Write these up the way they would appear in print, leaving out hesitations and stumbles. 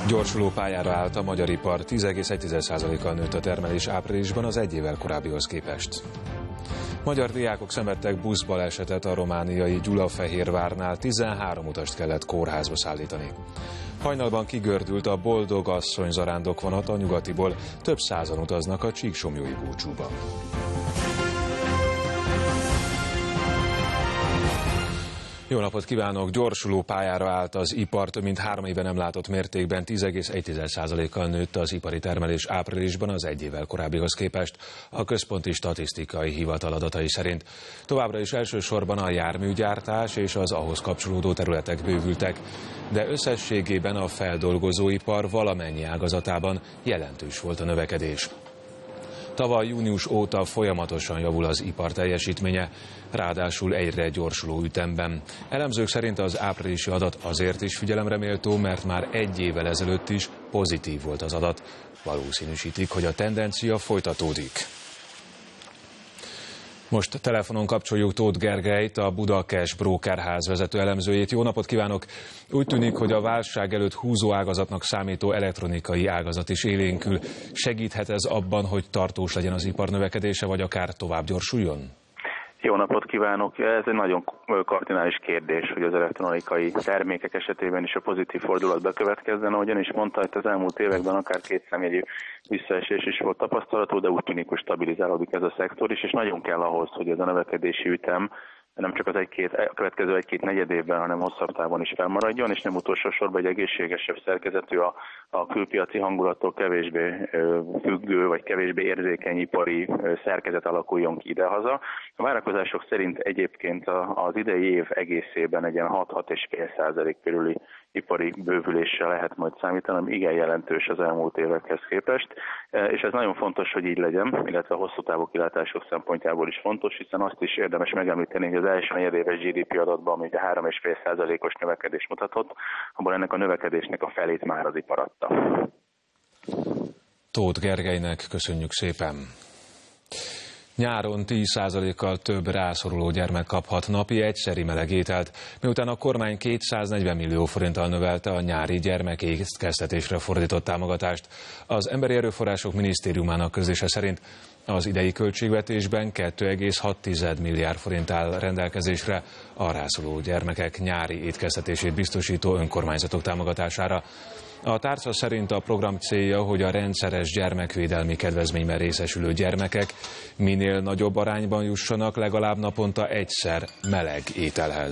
Gyorsuló pályára állt a magyar ipar, 10,1%-kal nőtt a termelés áprilisban az egy évvel korábbihoz képest. Magyar diákok szenvedtek buszbalesetet a romániai Gyulafehérvárnál, 13 utast kellett kórházba szállítani. Hajnalban kigördült a Boldog asszony zarándokvonat a Nyugatiból, több százan utaznak a csíksomlyói búcsúba. Jó napot kívánok! Gyorsuló pályára állt az ipar, több mint 3 éve nem látott mértékben, 10,1%-kal nőtt az ipari termelés áprilisban az egy évvel korábbihoz képest, a Központi Statisztikai Hivatal adatai szerint. Továbbra is elsősorban a járműgyártás és az ahhoz kapcsolódó területek bővültek, de összességében a feldolgozóipar valamennyi ágazatában jelentős volt a növekedés. Tavaly június óta folyamatosan javul az ipar teljesítménye, ráadásul egyre gyorsuló ütemben. Elemzők szerint az áprilisi adat azért is figyelemre méltó, mert már egy évvel ezelőtt is pozitív volt az adat. Valószínűsítik, hogy a tendencia folytatódik. Most telefonon kapcsoljuk Tóth Gergelyt, a Budakes Brókerház vezető elemzőjét. Jó napot kívánok! Úgy tűnik, hogy a válság előtt húzó ágazatnak számító elektronikai ágazat is élénkül. Segíthet ez abban, hogy tartós legyen az ipar növekedése, vagy akár tovább gyorsuljon? Jó napot kívánok! Ez egy nagyon kardinális kérdés, hogy az elektronikai termékek esetében is a pozitív fordulat bekövetkezzen. Ahogyan is mondta, hogy az elmúlt években akár kétszámjegyű visszaesés is volt tapasztalható, de úgy tűnik, hogy stabilizálódik ez a szektor is, és nagyon kell ahhoz, hogy ez a növekedési ütem nem csak a következő egy-két negyed évben, hanem hosszabb távon is felmaradjon, és nem utolsó sorban egy egészségesebb szerkezetű, a külpiaci hangulattól kevésbé függő, vagy kevésbé érzékeny ipari szerkezet alakuljon ki idehaza. A várakozások szerint egyébként az idei év egészében egy ilyen 6-6,5% körüli ipari bővüléssel lehet majd számítani, ami igen jelentős az elmúlt évekhez képest, és ez nagyon fontos, hogy így legyen, illetve a hosszú távú kilátások szempontjából is fontos, hiszen azt is érdemes megemlíteni, hogy az első negyedéves GDP adatban, ami 3,5%-os növekedést mutatott, abban ennek a növekedésnek a felét már az ipar adta. Tóth Gergelynek köszönjük szépen! Nyáron 10%-kal több rászoruló gyermek kaphat napi egyszeri meleg ételt, miután a kormány 240 millió forinttal növelte a nyári gyermekétkeztetésre fordított támogatást. Az Emberi Erőforrások Minisztériumának közlése szerint az idei költségvetésben 2,6 milliárd forint áll rendelkezésre a rászoruló gyermekek nyári étkeztetését biztosító önkormányzatok támogatására. A tárca szerint a program célja, hogy a rendszeres gyermekvédelmi kedvezményben részesülő gyermekek minél nagyobb arányban jussanak legalább naponta egyszer meleg ételhez.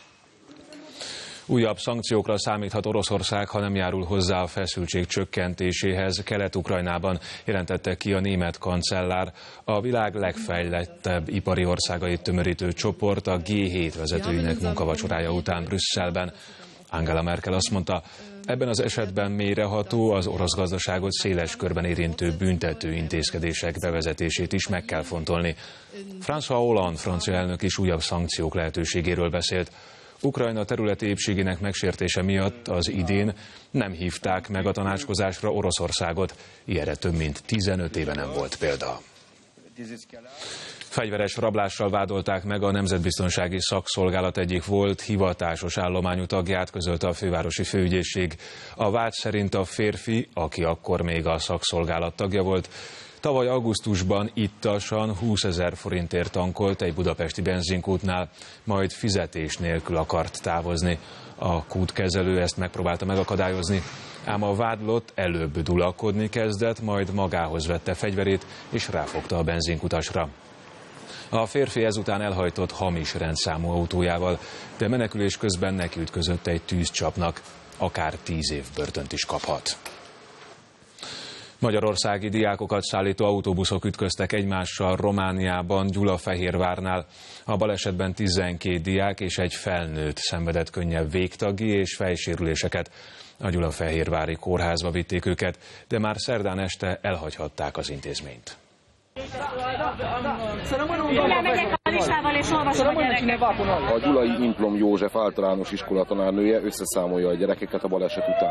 Újabb szankciókra számíthat Oroszország, ha nem járul hozzá a feszültség csökkentéséhez. Kelet-Ukrajnában jelentette ki a német kancellár. A világ legfejlettebb ipari országait tömörítő csoport a G7 vezetőinek munkavacsorája után Brüsszelben. Angela Merkel azt mondta, ebben az esetben mélyreható, az orosz gazdaságot széles körben érintő büntető intézkedések bevezetését is meg kell fontolni. François Hollande francia elnök is újabb szankciók lehetőségéről beszélt. Ukrajna területi épségének megsértése miatt az idén nem hívták meg a tanácskozásra Oroszországot. Ilyenre több mint 15 éve nem volt példa. Fegyveres rablással vádolták meg a Nemzetbiztonsági Szakszolgálat egyik volt hivatásos állományú tagját, közölte a fővárosi főügyészség. A vád szerint a férfi, aki akkor még a szakszolgálat tagja volt, tavaly augusztusban ittasan 20 000 forintért tankolt egy budapesti benzinkútnál, majd fizetés nélkül akart távozni. A kútkezelő ezt megpróbálta megakadályozni, ám a vádlott előbb dulakodni kezdett, majd magához vette fegyverét és ráfogta a benzinkutasra. A férfi ezután elhajtott hamis rendszámú autójával, de menekülés közben nekiütközött egy tűzcsapnak, akár 10 év börtönt is kaphat. Magyarországi diákokat szállító autóbuszok ütköztek egymással Romániában, Gyulafehérvárnál. A balesetben 12 diák és egy felnőtt szenvedett könnyebb végtagi és fejsérüléseket. A gyulafehérvári kórházba vitték őket, de már szerdán este elhagyhatták az intézményt. A gyulai Implom József általános iskola tanárnője összeszámolja a gyerekeket a baleset után.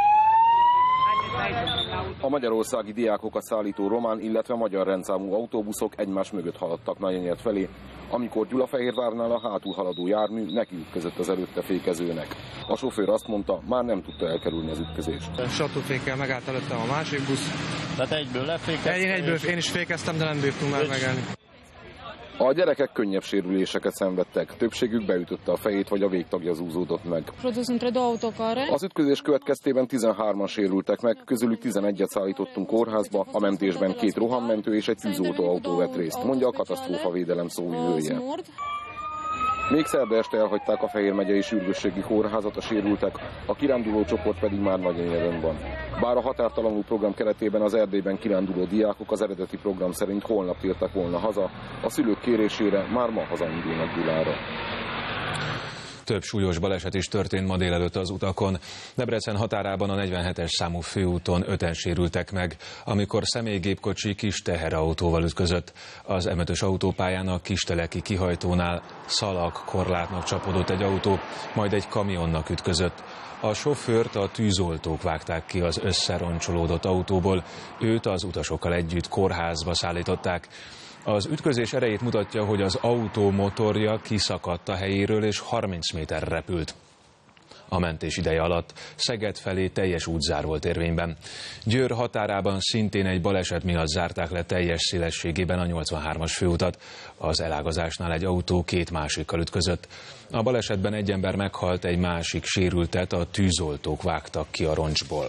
A magyarországi diákokat szállító román, illetve magyar rendszámú autóbuszok egymás mögött haladtak Nagyenyed felé. amikor Gyulafehérvárnál a hátul haladó jármű nekiütközött az előtte fékezőnek. A sofőr azt mondta, már nem tudta elkerülni az ütközést. Satúfékkel megállt előttem a másik busz. Tehát egyből lefékeztem? Én is fékeztem, de nem bírtunk már megállni. A gyerekek könnyebb sérüléseket szenvedtek, többségük beütötte a fejét, vagy a végtagja zúzódott meg. Az ütközés következtében 13-an sérültek meg, közülük 11-et szállítottunk kórházba, a mentésben 2 rohammentő és egy tűzoltóautó vett részt, mondja a katasztrófavédelem szóvivője. Még szerda este elhagyták a Fejér megyei sürgősségi kórházat a sérültek, a kiránduló csoport pedig már nagy anyagban van. Bár a határtalanul program keretében az Erdélyben kiránduló diákok az eredeti program szerint holnap tértek volna haza, a szülők kérésére már ma hazaindulnak Gyulára. Több súlyos baleset is történt ma délelőtt az utakon. Debrecen határában a 47-es számú főúton 5-en sérültek meg, amikor személygépkocsi kis teherautóval ütközött. Az M5-ös autópályán a Kisteleki kihajtónál szalagkorlátnak csapódott egy autó, majd egy kamionnak ütközött. A sofőrt a tűzoltók vágták ki az összeroncsolódott autóból, őt az utasokkal együtt kórházba szállították. Az ütközés erejét mutatja, hogy az autó motorja kiszakadt a helyéről és 30 méterre repült. A mentés ideje alatt Szeged felé teljes útzár volt érvényben. Győr határában szintén egy baleset miatt zárták le teljes szélességében a 83-as főutat. Az elágazásnál egy autó 2 másikkal ütközött. A balesetben egy ember meghalt, egy másik sérültet a tűzoltók vágtak ki a roncsból.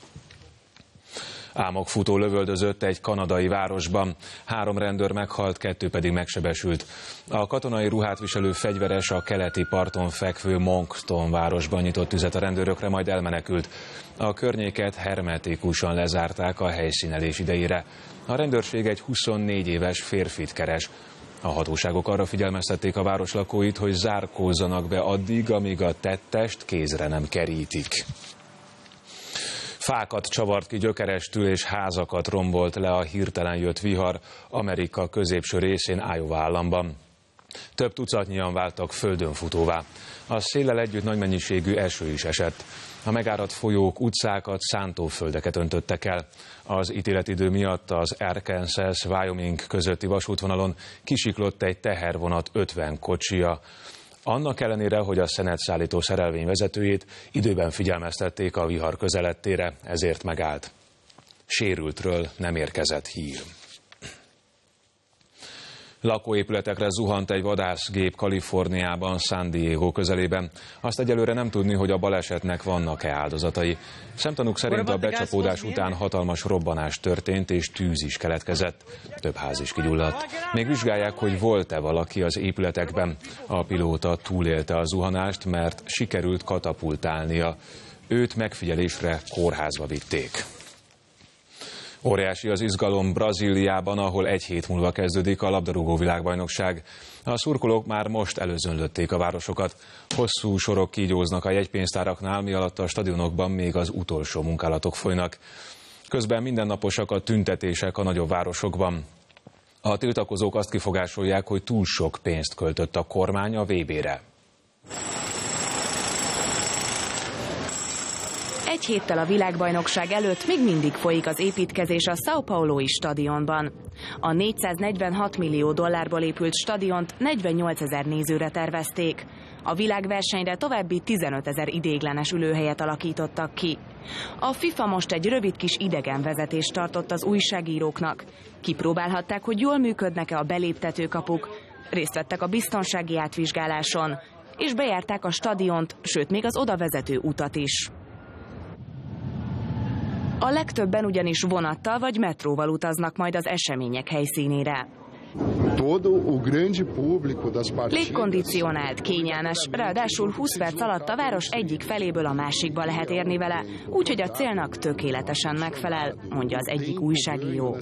Ámokfutó lövöldözött egy kanadai városban. 3 rendőr meghalt, 2 pedig megsebesült. A katonai ruhát viselő fegyveres a keleti parton fekvő Moncton városban nyitott tüzet a rendőrökre, majd elmenekült. A környéket hermetikusan lezárták a helyszínelés idejére. A rendőrség egy 24 éves férfit keres. A hatóságok arra figyelmeztették a város lakóit, hogy zárkózzanak be addig, amíg a tettest kézre nem kerítik. Fákat csavart ki gyökerestül és házakat rombolt le a hirtelen jött vihar Amerika középső részén, Iowa államban. Több tucatnyian váltak földönfutóvá. A széllel együtt nagy mennyiségű eső is esett. A megáradt folyók utcákat, szántóföldeket öntöttek el. Az ítéletidő miatt az Arkansas-Wyoming közötti vasútvonalon kisiklott egy tehervonat 50 kocsija. Annak ellenére, hogy a szenetszállító szerelvény vezetőjét időben figyelmeztették a vihar közelettére, ezért megállt. Sérültről nem érkezett hír. Lakóépületekre zuhant egy vadászgép Kaliforniában, San Diego közelében. Azt egyelőre nem tudni, hogy a balesetnek vannak-e áldozatai. Szemtanúk szerint a becsapódás után hatalmas robbanás történt és tűz is keletkezett. Több ház is kigyulladt. Még vizsgálják, hogy volt-e valaki az épületekben. A pilóta túlélte a zuhanást, mert sikerült katapultálnia. Őt megfigyelésre kórházba vitték. Óriási az izgalom Brazíliában, ahol 1 hét múlva kezdődik a labdarúgó világbajnokság. A szurkolók már most előzönlötték a városokat. Hosszú sorok kígyóznak a jegypénztáraknál, mi alatt a stadionokban még az utolsó munkálatok folynak. Közben mindennaposak a tüntetések a nagyobb városokban. A tiltakozók azt kifogásolják, hogy túl sok pénzt költött a kormány a VB-re. 1 héttel a világbajnokság előtt még mindig folyik az építkezés a São Paulo-i stadionban. A 446 millió dollárból épült stadiont 48 000 nézőre tervezték. A világversenyre további 15 000 ideiglenes ülőhelyet alakítottak ki. A FIFA most egy rövid kis idegenvezetést tartott az újságíróknak. Kipróbálhatták, hogy jól működnek-e a beléptetőkapuk, részt vettek a biztonsági átvizsgáláson, és bejárták a stadiont, sőt még az oda vezető utat is. A legtöbben ugyanis vonattal vagy metróval utaznak majd az események helyszínére. Légkondicionált, kényelmes, ráadásul 20 perc alatt a város egyik feléből a másikba lehet érni vele, úgyhogy a célnak tökéletesen megfelel, mondja az egyik újságíró.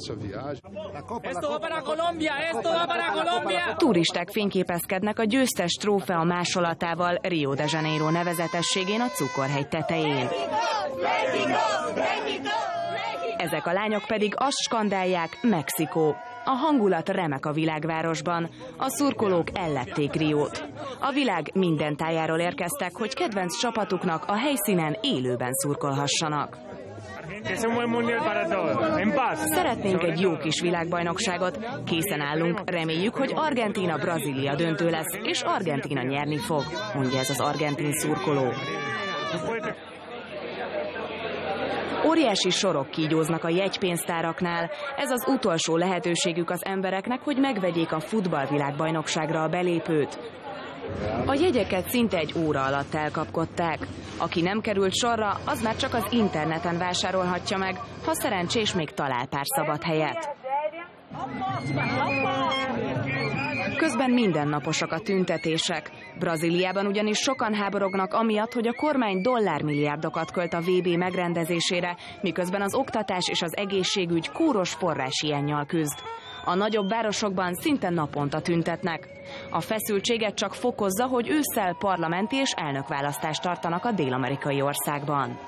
Turisták fényképezkednek a győztes trófea másolatával Rio de Janeiro nevezetességén a Cukorhegy tetején. Ezek a lányok pedig azt skandálják: Mexikó. A hangulat remek a világvárosban. A szurkolók ellették Riót. A világ minden tájáról érkeztek, hogy kedvenc csapatuknak a helyszínen élőben szurkolhassanak. Szeretnénk egy jó kis világbajnokságot, készen állunk, reméljük, hogy Argentína-Brazília döntő lesz, és Argentína nyerni fog, mondja ez az argentin szurkoló. Óriási sorok kígyóznak a jegypénztáraknál. Ez az utolsó lehetőségük az embereknek, hogy megvegyék a futballvilágbajnokságra a belépőt. A jegyeket szinte egy óra alatt elkapkodták. Aki nem került sorra, az már csak az interneten vásárolhatja meg, ha szerencsés, még talál pár szabad helyet. Közben mindennaposak a tüntetések. Brazíliában ugyanis sokan háborognak amiatt, hogy a kormány dollármilliárdokat költ a VB megrendezésére, miközben az oktatás és az egészségügy kúros forráshiánnyal küzd. A nagyobb városokban szinte naponta tüntetnek. A feszültséget csak fokozza, hogy ősszel parlamenti és elnökválasztást tartanak a dél-amerikai országban.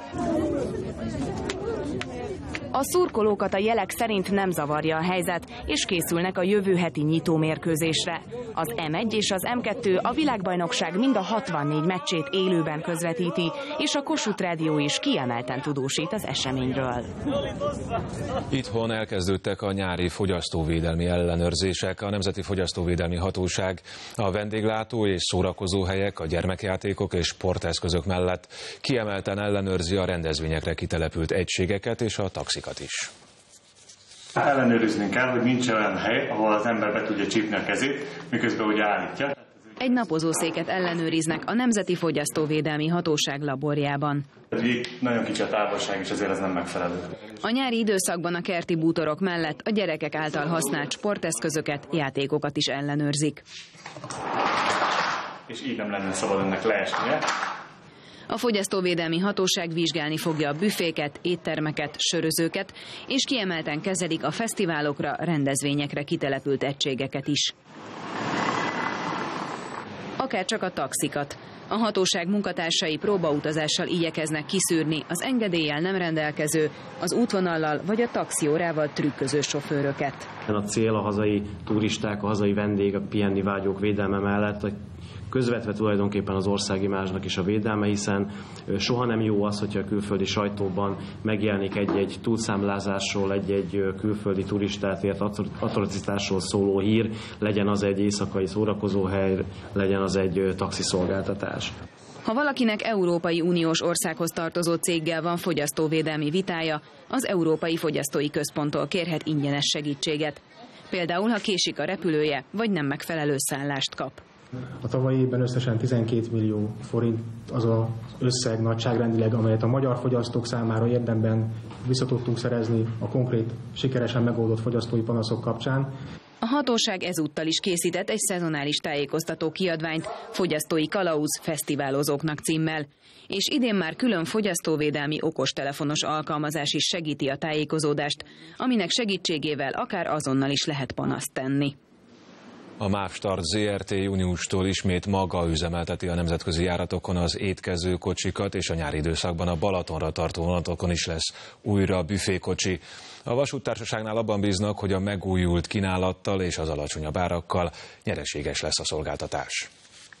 A szurkolókat a jelek szerint nem zavarja a helyzet, és készülnek a jövő heti nyitómérkőzésre. Az M1 és az M2 a világbajnokság mind a 64 meccsét élőben közvetíti, és a Kossuth Rádió is kiemelten tudósít az eseményről. Itthon elkezdődtek a nyári fogyasztóvédelmi ellenőrzések. A Nemzeti Fogyasztóvédelmi Hatóság a vendéglátó és szórakozóhelyek, a gyermekjátékok és sporteszközök mellett kiemelten ellenőrzi a rendezvényekre kitelepült egységeket és a taxikat is. Ellenőriznünk kell, hogy nincs olyan hely, ahol az ember be tudja csípni a kezét, miközben ugye állítja. Egy napozószéket ellenőriznek a Nemzeti Fogyasztóvédelmi Hatóság laborjában. Nagyon kicsi a távolság, és ezért ez nem megfelelő. A nyári időszakban a kerti bútorok mellett a gyerekek által használt sporteszközöket, játékokat is ellenőrzik. És így nem lenne szabad ennek leesnie. A Fogyasztóvédelmi Hatóság vizsgálni fogja a büféket, éttermeket, sörözőket, és kiemelten kezelik a fesztiválokra, rendezvényekre kitelepült egységeket is. Akár csak a taxikat. A hatóság munkatársai próbautazással igyekeznek kiszűrni az engedéllyel nem rendelkező, az útvonallal vagy a taxiórával trükköző sofőröket. A cél a hazai turisták, a hazai vendégek, pihenni vágyók védelme mellett közvetve tulajdonképpen az országimázsnak is a védelme, hiszen soha nem jó az, hogyha a külföldi sajtóban megjelenik egy-egy túlszámlázásról, egy-egy külföldi turistát ért atrocitásról szóló hír, legyen az egy éjszakai szórakozóhely, legyen az egy taxiszolgáltatás. Ha valakinek Európai Uniós országhoz tartozó céggel van fogyasztóvédelmi vitája, az Európai Fogyasztói Központtól kérhet ingyenes segítséget. Például, ha késik a repülője, vagy nem megfelelő szállást kap. A tavalyi évben összesen 12 millió forint az az összeg nagyságrendileg, amelyet a magyar fogyasztók számára érdemben vissza tudtunk szerezni a konkrét, sikeresen megoldott fogyasztói panaszok kapcsán. A hatóság ezúttal is készített egy szezonális tájékoztató kiadványt Fogyasztói Kalauz fesztiválozóknak címmel. És idén már külön fogyasztóvédelmi okostelefonos alkalmazás is segíti a tájékozódást, aminek segítségével akár azonnal is lehet panaszt tenni. A MÁV Start Zrt. Júniustól ismét maga üzemelteti a nemzetközi járatokon az étkezőkocsikat, és a nyári időszakban a Balatonra tartó vonatokon is lesz újra büfékocsi. A vasúttársaságnál abban bíznak, hogy a megújult kínálattal és az alacsonyabb árakkal nyereséges lesz a szolgáltatás.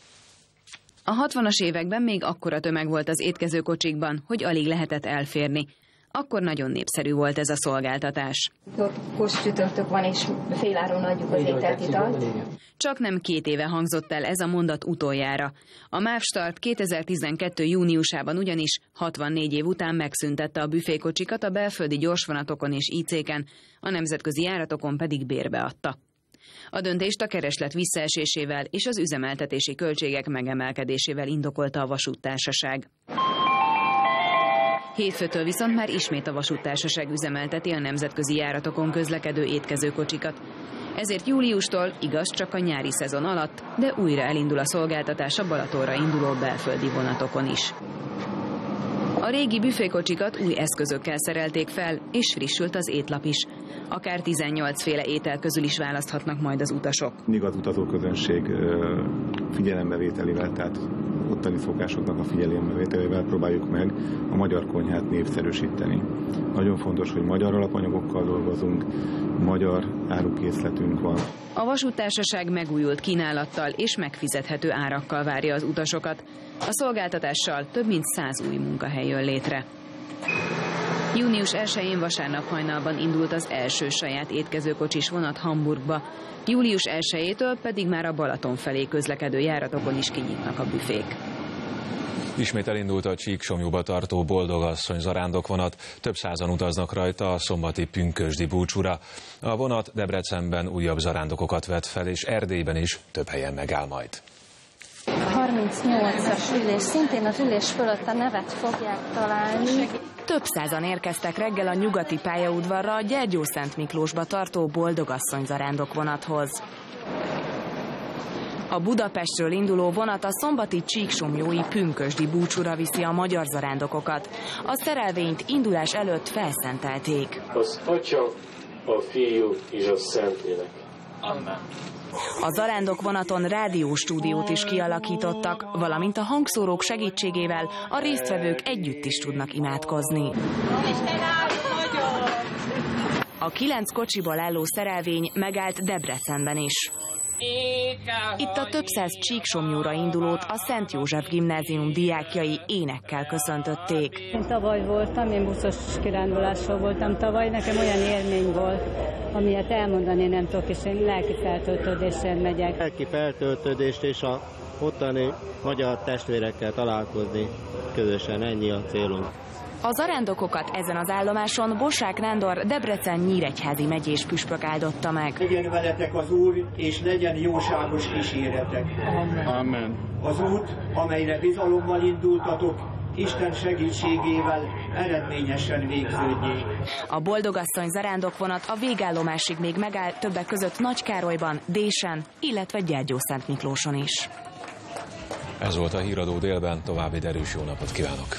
A 60-as években még akkora tömeg volt az étkezőkocsikban, hogy alig lehetett elférni. Akkor nagyon népszerű volt ez a szolgáltatás. Kóscsütörtök van, és féláron adjuk az ételt, italt. Csak nem 2 éve hangzott el ez a mondat utoljára. A MÁV Start 2012. júniusában ugyanis 64 év után megszüntette a büfékocsikat a belföldi gyorsvonatokon és IC-ken, a nemzetközi járatokon pedig bérbe adta. A döntést a kereslet visszaesésével és az üzemeltetési költségek megemelkedésével indokolta a vasúttársaság. Hétfőtől viszont már ismét a vasúttársaság üzemelteti a nemzetközi járatokon közlekedő étkezőkocsikat. Ezért júliustól, igaz csak a nyári szezon alatt, de újra elindul a szolgáltatás a Balatonra induló belföldi vonatokon is. A régi büfékocsikat új eszközökkel szerelték fel, és frissült az étlap is. Akár 18 féle étel közül is választhatnak majd az utasok. Az utazóközönség figyelembevételével, tehát ottani szokásoknak a figyelembevételével próbáljuk meg a magyar konyhát népszerűsíteni. Nagyon fontos, hogy magyar alapanyagokkal dolgozunk, magyar árukészletünk van. A vasúttársaság megújult kínálattal és megfizethető árakkal várja az utasokat. A szolgáltatással több mint 100 új munkahely jön létre. Június 1-én vasárnap hajnalban indult az első saját étkezőkocsis vonat Hamburgba. Július 1-től pedig már a Balaton felé közlekedő járatokon is kinyitnak a büfék. Ismét elindult a Csíksomlyúba tartó Boldogasszony zarándokvonat, több százan utaznak rajta a szombati pünkösdi búcsúra. A vonat Debrecenben újabb zarándokokat vett fel, és Erdélyben is több helyen megáll majd. 38-as ülés, szintén az ülés fölött a nevet fogják találni. Több százan érkeztek reggel a nyugati pályaudvarra a Gyergyószent Miklósba tartó Boldogasszony zarándokvonathoz. A Budapestről induló vonat a szombati csíksomlyói pünkösdi búcsúra viszi a magyar zarándokokat. A szerelvényt indulás előtt felszentelték. Az Atya, a Fiú és a Szentlélek. Amen. A zarándokvonaton rádióstúdiót is kialakítottak, valamint a hangszórók segítségével a résztvevők együtt is tudnak imádkozni. A 9 kocsiból álló szerelvény megállt Debrecenben is. Itt a több száz Csíksomlyúra indulót a Szent József Gimnázium diákjai énekkel köszöntötték. Én tavaly voltam, én buszos kirándulásról voltam tavaly, nekem olyan élmény volt, amilyet elmondani nem tudok, és én lelki feltöltődéssel megyek. Lelki feltöltődést és a ottani magyar testvérekkel találkozni közösen, ennyi a célunk. A zarándokokat ezen az állomáson Bossák Nándor Debrecen-Nyíregyházi megyés püspök áldotta meg. Legyen veletek az Úr, és legyen jóságos kíséretek. Amen. Az út, amelyre bizalommal indultatok, Isten segítségével eredményesen végződjék. A Boldogasszony zarándokvonat a végállomásig még megáll, többek között Nagykárolyban, Désen, illetve Gyergyószent Miklóson is. Ez volt a Híradó délben, további derűs jó napot kívánok!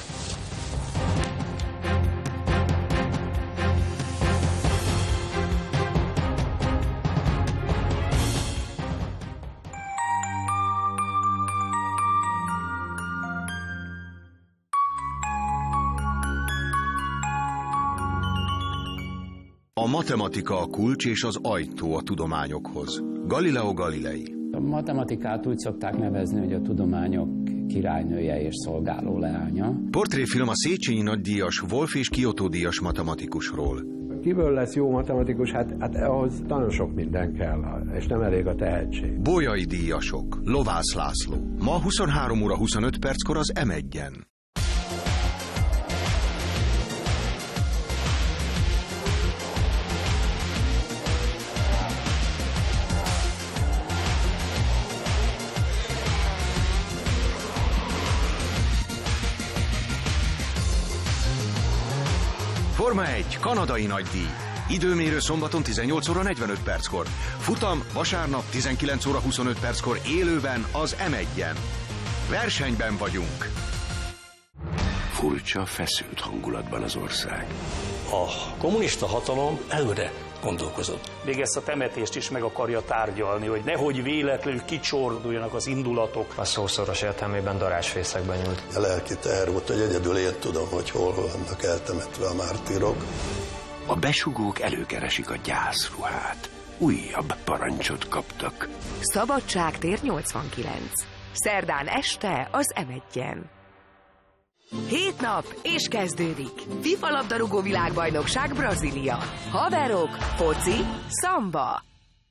A matematika a kulcs és az ajtó a tudományokhoz. Galileo Galilei. A matematikát úgy szokták nevezni, hogy a tudományok királynője és szolgáló leánya. Portréfilm a Széchenyi nagydíjas Wolf és Kyoto díjas matematikusról. Kiből lesz jó matematikus? Hát ahhoz nagyon sok minden kell, és nem elég a tehetség. Bolyai díjasok. Lovász László. Ma 23 óra 25 perckor az M1-en. Forma 1, kanadai nagydíj. Időmérő szombaton 18 óra 45 perckor. Futam vasárnap 19 óra 25 perckor élőben az M1-en. Versenyben vagyunk. Furcsa, feszült hangulatban az ország. A kommunista hatalom előre gondolkozott. Még ezt a temetést is meg akarja tárgyalni, hogy nehogy véletlenül kicsorduljanak az indulatok. A szószoros értelmében darázsfészekben nyúlt. A lelki teher volt, hogy egyedül én tudom, hogy hol vannak eltemetve a mártírok. A besugók előkeresik a gyászruhát. Újabb parancsot kaptak. Szabadságtér 89. Szerdán este az M1-en. 7 nap, és kezdődik. FIFA labdarúgó világbajnokság Brazília. Haverok, foci, szamba.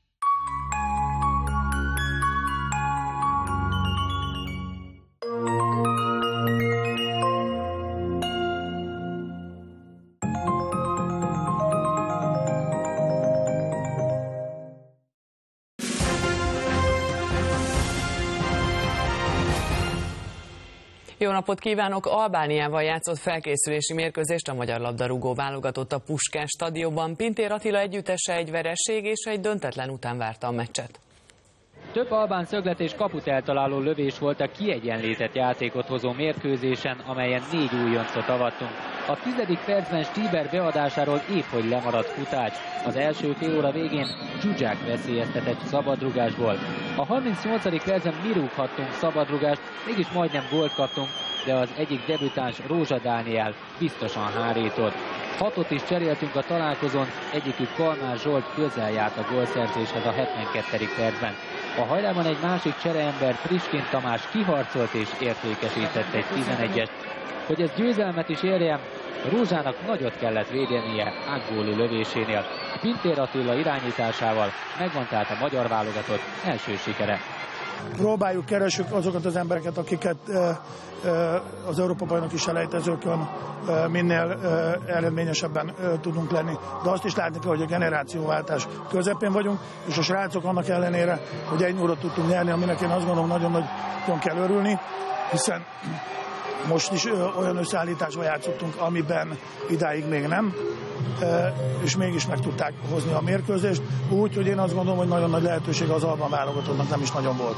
Jó napot kívánok! Albániával játszott felkészülési mérkőzést a magyar labdarúgó válogatott a Puskás stadionban. Pintér Attila együttese egy vereség és egy döntetlen után várta a meccset. Több albán szöglet és kaput eltaláló lövés volt a kiegyenlített játékot hozó mérkőzésen, amelyen 4 újoncot avattunk. A 10. percben Stieber beadásáról épphogy lemaradt Kutács. Az első fél óra végén Zsuzsák veszélyeztetett szabadrugásból. A 38. percben mi rúghattunk szabadrugást, mégis majdnem gólt kaptunk, de az egyik debütáns Rózsa Dániel biztosan hárított. 6-ot is cseréltünk a találkozón, egyikük Kalmár Zsolt közel járt a gólszerzéshez a 72. percben. A hajrában egy másik csereember, Priskin Tamás kiharcolt és értékesített egy 11-est. Hogy ez győzelmet is érjen, Rózsának nagyot kellett védenie Angóli lövésénél. Pintér Attila irányításával megvan tehát a magyar válogatott első sikere. Próbáljuk, keresünk azokat az embereket, akiket az Európa-bajnoki selejtezőkön minél eredményesebben tudunk lenni. De azt is látni kell, hogy a generációváltás közepén vagyunk, és a srácok annak ellenére, hogy 1-0-ot tudtunk nyerni, aminek én azt gondolom nagyon kell örülni, hiszen most is olyan összeállításban játszottunk, amiben idáig még nem, és mégis meg tudták hozni a mérkőzést, úgy, hogy én azt gondolom, hogy nagyon nagy lehetőség az albán válogatottnak nem is nagyon volt.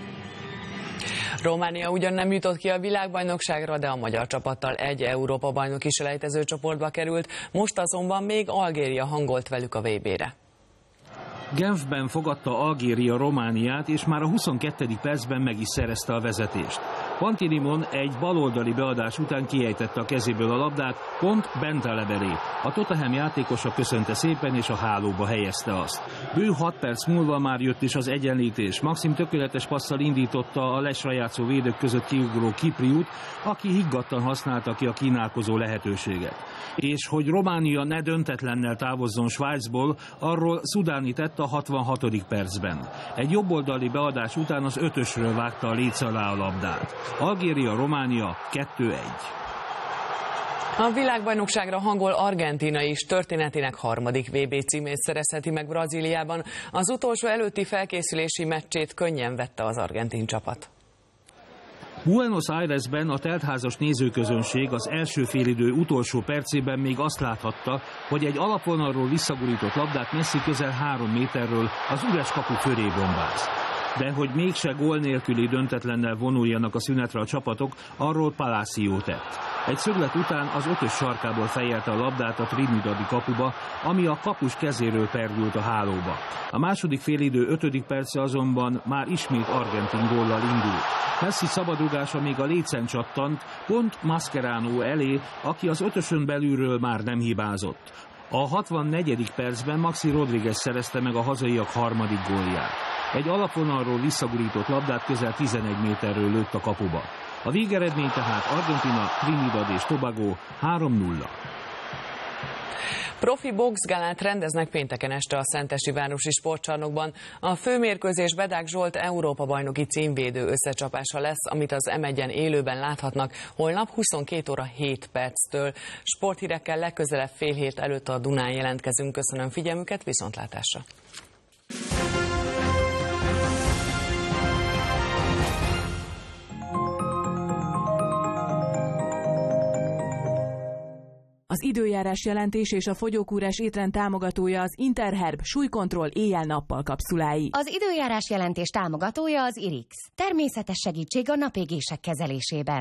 Románia ugyan nem jutott ki a világbajnokságra, de a magyar csapattal egy Európa-bajnoki selejtező csoportba került, most azonban még Algéria hangolt velük a VB-re. Genfben fogadta Algéria Romániát, és már a 22. percben meg is szerezte a vezetést. Pantilimon egy baloldali beadás után kiejtette a kezéből a labdát, pont Bentaleb elé. A Tottenham játékosa köszönte szépen, és a hálóba helyezte azt. Bő 6 perc múlva már jött is az egyenlítés. Maxim tökéletes passzal indította a lesra játszó védők között kiugró Kipriút, aki higgadtan használta ki a kínálkozó lehetőséget. És hogy Románia ne döntetlennel távozzon Svájcból, arról Szudáni tett a 66. percben. Egy jobboldali beadás után az 5-ösről vágta a léc alá a labdát. Algéria-Románia 2-1. A világbajnokságra hangol Argentína is történetének harmadik VB címét szerezheti meg Brazíliában. Az utolsó előtti felkészülési meccsét könnyen vette az argentin csapat. Buenos Airesben a teltházas nézőközönség az első félidő utolsó percében még azt láthatta, hogy egy alapvonalról visszagurított labdát Messi közel 3 méterről az üres kapu fölé bombáz. De hogy mégse gól nélküli döntetlennel vonuljanak a szünetre a csapatok, arról Palacio tett. Egy szöglet után az 5-ös sarkából fejelte a labdát a trinidadi kapuba, ami a kapus kezéről perdült a hálóba. A második félidő 5. perce azonban már ismét argentin góllal indult. Messi szabadrugása még a lécen csattant, pont Mascherano elé, aki az 5-ösön belülről már nem hibázott. A 64. percben Maxi Rodriguez szerezte meg a hazaiak harmadik gólját. Egy alapvonalról visszagurított labdát közel 11 méterről lőtt a kapuba. A végeredmény tehát Argentina, Trinidad és Tobago 3-0. Profi boxgalát rendeznek pénteken este a Szentesi Városi Sportcsarnokban. A főmérkőzés Bedák Zsolt Európa-bajnoki címvédő összecsapása lesz, amit az M1-en élőben láthatnak holnap 22 óra 7 perctől. Sporthírekkel legközelebb fél hét előtt a Dunán jelentkezünk. Köszönöm figyelmüket, viszontlátásra! Az időjárás jelentés és a fogyókúrás étrend támogatója az Interherb súlykontroll éjjel-nappal kapszulái. Az időjárás jelentés támogatója az Irix. Természetes segítség a napégések kezelésében.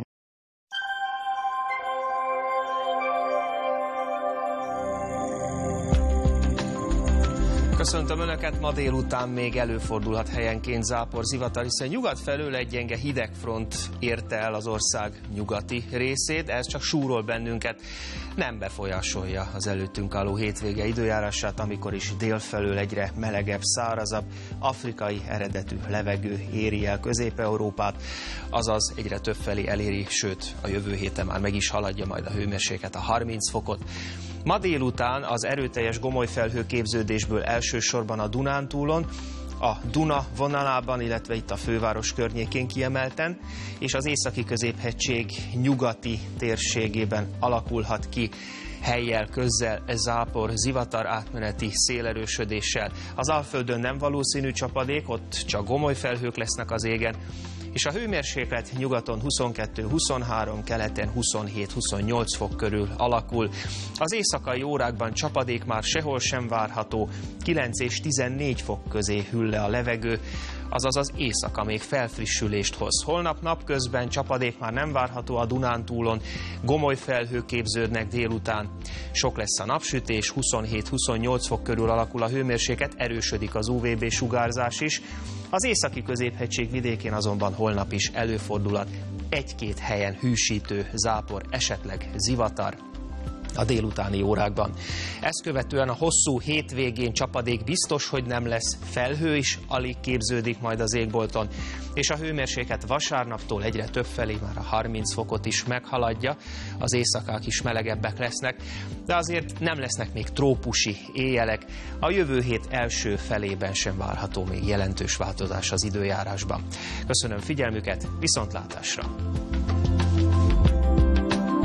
Köszöntöm Önöket, ma délután még előfordulhat helyenként zápor, zivatar, hiszen nyugat felől egy gyenge hidegfront érte el az ország nyugati részét, ez csak súrol bennünket, nem befolyásolja az előttünk álló hétvége időjárását, amikor is délfelől egyre melegebb, szárazabb, afrikai eredetű levegő éri el Közép-Európát, azaz egyre többfelé eléri, sőt a jövő héten már meg is haladja majd a hőmérséklet a 30 fokot. Ma délután az erőteljes gomolyfelhő képződésből elsősorban a Dunántúlon, a Duna vonalában, illetve itt a főváros környékén kiemelten, és az északi középhegység nyugati térségében alakulhat ki hellyel, közzel zápor, zivatar átmeneti szélerősödéssel. Az Alföldön nem valószínű csapadék, ott csak gomolyfelhők lesznek az égen, és a hőmérséklet nyugaton 22-23, keleten 27-28 fok körül alakul. Az éjszakai órákban csapadék már sehol sem várható, 9 és 14 fok közé hűl le a levegő, azaz az éjszaka még felfrissülést hoz. Holnap napközben csapadék már nem várható a Dunántúlon, gomolyfelhők képződnek délután. Sok lesz a napsütés, 27-28 fok körül alakul a hőmérséklet, erősödik az UVB sugárzás is. Az északi középhegység vidékén azonban holnap is előfordulhat egy-két helyen hűsítő zápor, esetleg zivatar. a délutáni órákban. Ezt követően a hosszú hétvégén csapadék biztos, hogy nem lesz, felhő is alig képződik majd az égbolton, és a hőmérséklet vasárnaptól egyre többfelé már a 30 fokot is meghaladja, az éjszakák is melegebbek lesznek, de azért nem lesznek még trópusi éjjelek, a jövő hét első felében sem várható még jelentős változás az időjárásban. Köszönöm figyelmüket, viszontlátásra!